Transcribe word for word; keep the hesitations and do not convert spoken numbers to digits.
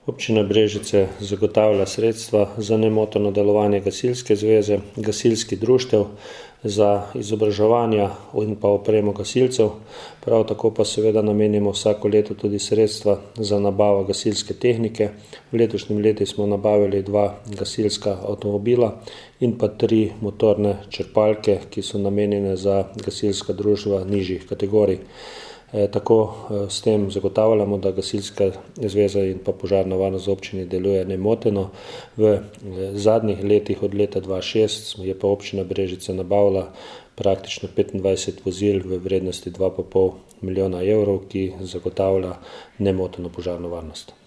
Občina Brežice zagotavlja sredstva za nemoteno delovanje gasilske zveze, gasilskih društev, za izobraževanja in pa opremo gasilcev. Prav tako pa seveda namenimo vsako leto tudi sredstva za nabavo gasilske tehnike. V letošnjem letu smo nabavili dva gasilska avtomobila in pa tri motorne črpalke, ki so namenjene za gasilska društva nižjih kategorij. E, tako e, s tem zagotavljamo, da gasilska zveza in pa požarna varnost v občini deluje nemoteno. V e, zadnjih letih od leta dva tisoč šest je pa občina Brežice nabavila praktično petindvajset vozil v vrednosti dva pa pol milijona evrov, ki zagotavlja nemoteno požarno varnost.